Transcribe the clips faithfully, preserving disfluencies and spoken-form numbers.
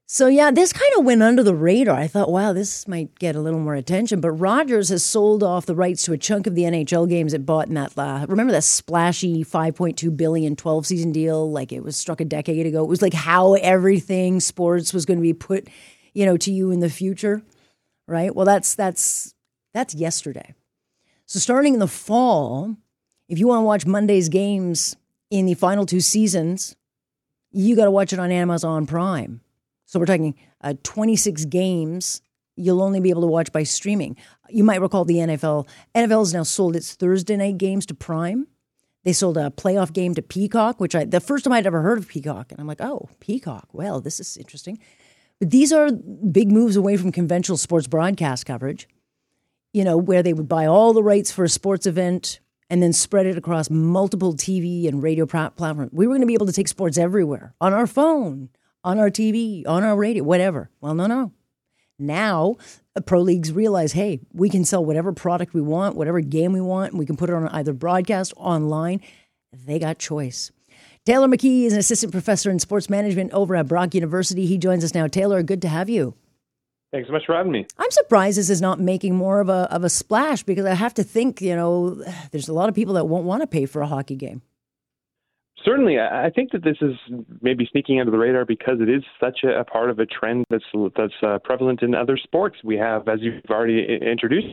So, yeah, this kind of went under the radar. I thought, wow, this might get a little more attention. But Rogers has sold off the rights to a chunk of the N H L games it bought in that, uh, remember that splashy five point two billion dollars twelve-season deal? Like it was struck a decade ago. It was like how everything sports was going to be put, you know, to you in the future, right? Well, that's that's that's yesterday. So starting in the fall, if you want to watch Monday's games in the final two seasons, you got to watch it on Amazon Prime. So we're talking uh, twenty-six games you'll only be able to watch by streaming. You might recall the N F L. N F L has now sold its Thursday night games to Prime. They sold a playoff game to Peacock, which I the first time I'd ever heard of Peacock. And I'm like, oh, Peacock. Well, this is interesting. But these are big moves away from conventional sports broadcast coverage, you know, where they would buy all the rights for a sports event and then spread it across multiple T V and radio platforms. We were going to be able to take sports everywhere, on our phone, on our T V, on our radio, whatever. Well, no, no. Now, pro leagues realize, hey, we can sell whatever product we want, whatever game we want, and we can put it on either broadcast, online. They got choice. Taylor McKee is an assistant professor in sports management over at Brock University. He joins us now. Taylor, good to have you. Thanks so much for having me. I'm surprised this is not making more of a of a splash because I have to think, you know, there's a lot of people that won't want to pay for a hockey game. Certainly, I think that this is maybe sneaking under the radar because it is such a, a part of a trend that's that's uh, prevalent in other sports. We have, as you've already introduced,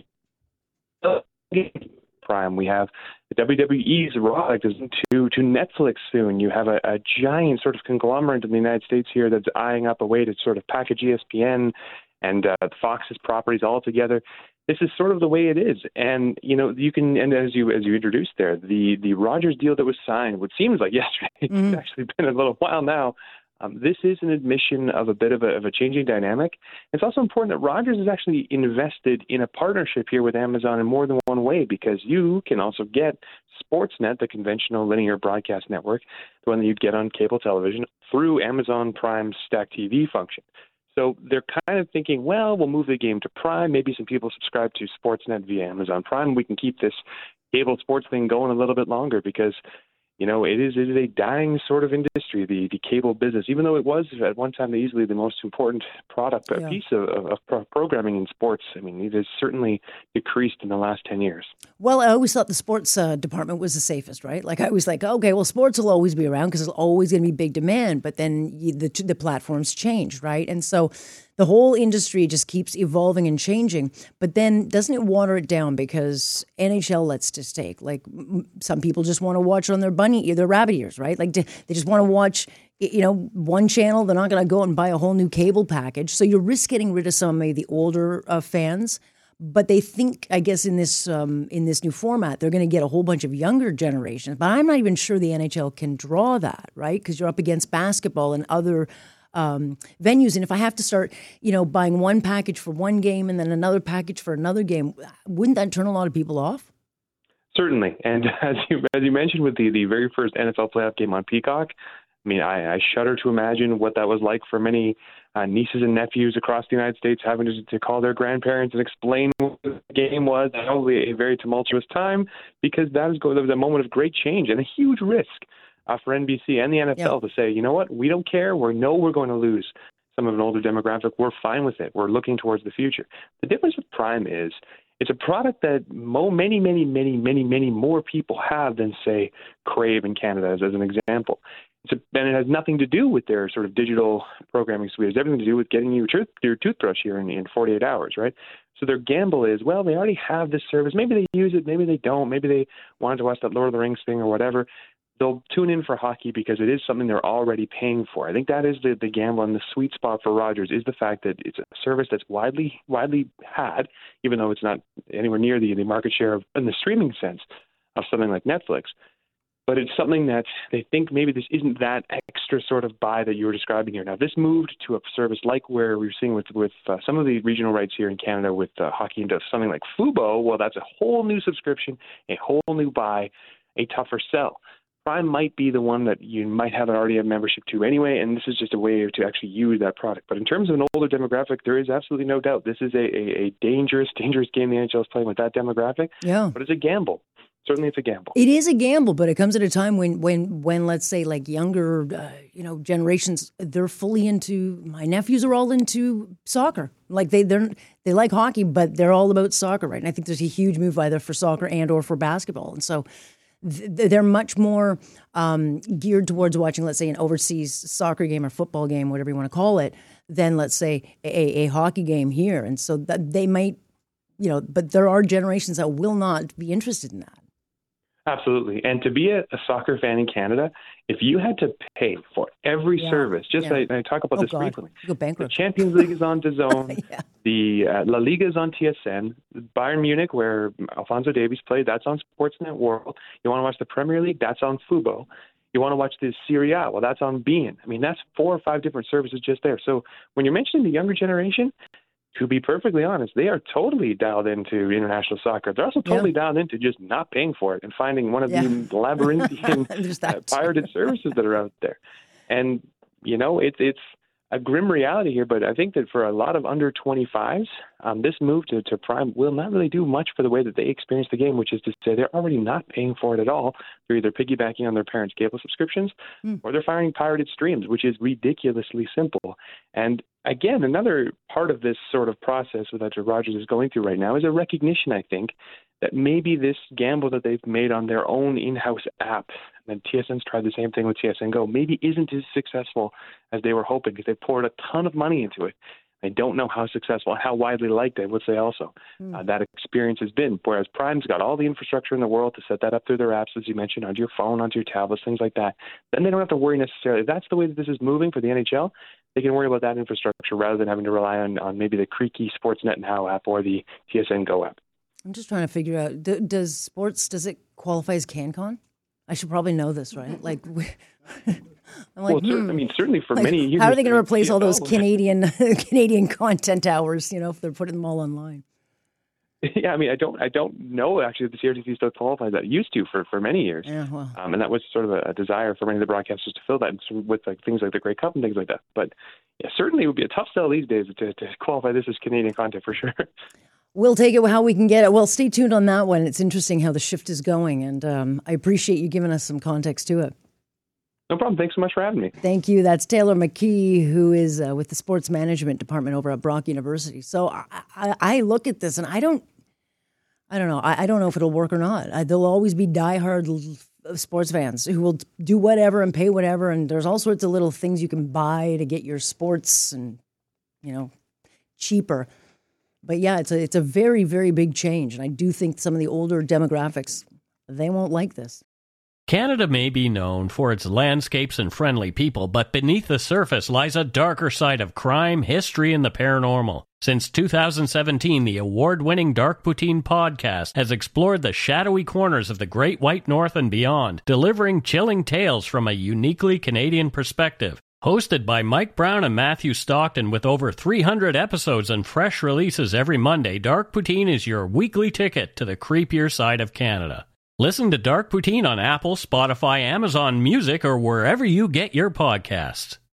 Prime. We have the W W E's Raw that goes to to Netflix soon. You have a, a giant sort of conglomerate in the United States here that's eyeing up a way to sort of package E S P N and uh, Fox's properties all together. This is sort of the way it is. And, you know, you can, and as you as you introduced there, the, the Rogers deal that was signed, which seems like yesterday, mm-hmm. it's actually been a little while now. Um, this is an admission of a bit of a, of a changing dynamic. It's also important that Rogers has actually invested in a partnership here with Amazon in more than one way, because you can also get Sportsnet, the conventional linear broadcast network, the one that you'd get on cable television, through Amazon Prime's Stack T V function. So they're kind of thinking, well, we'll move the game to Prime. Maybe some people subscribe to Sportsnet via Amazon Prime. We can keep this cable sports thing going a little bit longer because, you know, it is, it is a dying sort of industry, the, the cable business, even though it was at one time easily the most important product, yeah. piece of, of, of programming in sports. I mean, it has certainly decreased in the last ten years. Well, I always thought the sports uh, department was the safest, right? Like I was like, okay, well, sports will always be around because there's always going to be big demand, but then you, the, the platforms change, right? And so the whole industry just keeps evolving and changing, but then doesn't it water it down because N H L lets to stake? Like some people just want to watch on their bunny, their rabbit ears, right? Like they just want to watch, you know, one channel. They're not going to go and buy a whole new cable package. So you risk getting rid of some of the older uh, fans, but they think, I guess, in this um, in this new format, they're going to get a whole bunch of younger generations. But I'm not even sure the N H L can draw that, right? Because you're up against basketball and other Um, venues. And if I have to start, you know, buying one package for one game and then another package for another game, wouldn't that turn a lot of people off? Certainly. And as you as you mentioned with the, the very first N F L playoff game on Peacock, I mean, I, I shudder to imagine what that was like for many uh, nieces and nephews across the United States having to, to call their grandparents and explain what the game was. Probably a very tumultuous time because that was, that was a moment of great change and a huge risk. Uh, for N B C and the N F L yeah. to say, you know what, we don't care. We know we're going to lose some of an older demographic. We're fine with it. We're looking towards the future. The difference with Prime is it's a product that mo- many, many, many, many, many more people have than, say, Crave in Canada, as, as an example. It's a, and it has nothing to do with their sort of digital programming suite. It has everything to do with getting you your, your toothbrush here in, in forty-eight hours, right? So their gamble is, well, they already have this service. Maybe they use it. Maybe they don't. Maybe they wanted to watch that Lord of the Rings thing or whatever. They'll tune in for hockey because it is something they're already paying for. I think that is the, the gamble, and the sweet spot for Rogers is the fact that it's a service that's widely widely had, even though it's not anywhere near the, the market share of, in the streaming sense of something like Netflix. But it's something that they think maybe this isn't that extra sort of buy that you were describing here. Now, this moved to a service like where we're seeing with with uh, some of the regional rights here in Canada with uh, hockey into something like Fubo. Well, that's a whole new subscription, a whole new buy, a tougher sell. Prime might be the one that you might have already a membership to anyway, and this is just a way to actually use that product. But in terms of an older demographic, there is absolutely no doubt this is a, a, a dangerous, dangerous game the N H L is playing with that demographic. Yeah. But it's a gamble. certainly it's a gamble. It is a gamble, but it comes at a time when, when, when let's say, like younger, uh, you know, generations, they're fully into. My nephews are all into soccer. Like they, they're they like hockey, but they're all about soccer, right? And I think there's a huge move either for soccer and or for basketball, and so th- they're much more um, geared towards watching, let's say, an overseas soccer game or football game, whatever you want to call it, than let's say a, a hockey game here, and so that they might, you know, but there are generations that will not be interested in that. Absolutely. And to be a, a soccer fan in Canada, if you had to pay for every yeah. service, just yeah. I, I talk about oh this God. frequently. You go bankrupt. The Champions League is on DAZN. yeah. The uh, La Liga is on T S N. Bayern Munich, where Alphonso Davies played, that's on Sportsnet World. You want to watch the Premier League, that's on Fubo. You want to watch the Serie A, well, that's on beIN. I mean, that's four or five different services just there. So when you're mentioning the younger generation, to be perfectly honest, they are totally dialed into international soccer. They're also totally yeah. dialed into just not paying for it and finding one of yeah. the labyrinthian uh, pirated services that are out there. And, you know, it's it's a grim reality here, but I think that for a lot of under twenty-fives, um, this move to, to Prime will not really do much for the way that they experience the game, which is to say they're already not paying for it at all. They're either piggybacking on their parents' cable subscriptions mm. or they're finding pirated streams, which is ridiculously simple. And again, another part of this sort of process that Rogers is going through right now is a recognition, I think, that maybe this gamble that they've made on their own in-house app, and T S N's tried the same thing with T S N Go, maybe isn't as successful as they were hoping because they poured a ton of money into it. I don't know how successful and how widely liked, I would say also, mm. uh, that experience has been. Whereas Prime's got all the infrastructure in the world to set that up through their apps, as you mentioned, onto your phone, onto your tablets, things like that. Then they don't have to worry necessarily. If that's the way that this is moving for the N H L, they can worry about that infrastructure rather than having to rely on, on maybe the creaky Sportsnet Now app or the T S N Go app. I'm just trying to figure out, do, does sports, does it qualify as CanCon? I should probably know this, right? Like, we, I'm like, well, hmm. I mean, certainly for like, many years. How are they going to replace all those Canadian Canadian content hours, you know, if they're putting them all online? Yeah, I mean, I don't, I don't know actually if the C R T C still qualifies that. It used to for, for many years, yeah, well. um, and that was sort of a, a desire for many of the broadcasters to fill that with like things like the Grey Cup and things like that. But yeah, certainly it would be a tough sell these days to, to qualify this as Canadian content for sure. We'll take it how we can get it. Well, stay tuned on that one. It's interesting how the shift is going, and um, I appreciate you giving us some context to it. No problem. Thanks so much for having me. Thank you. That's Taylor McKee, who is uh, with the sports management department over at Brock University. So I, I, I look at this, and I don't, I don't know. I, I don't know if it'll work or not. I, there'll always be diehard sports fans who will do whatever and pay whatever, and there's all sorts of little things you can buy to get your sports, and you know, cheaper. But yeah, it's a it's a very, very big change. And I do think some of the older demographics, they won't like this. Canada may be known for its landscapes and friendly people, but beneath the surface lies a darker side of crime, history, and the paranormal. Since two thousand seventeen, the award-winning Dark Poutine podcast has explored the shadowy corners of the Great White North and beyond, delivering chilling tales from a uniquely Canadian perspective. Hosted by Mike Brown and Matthew Stockton with over three hundred episodes and fresh releases every Monday, Dark Poutine is your weekly ticket to the creepier side of Canada. Listen to Dark Poutine on Apple, Spotify, Amazon Music, or wherever you get your podcasts.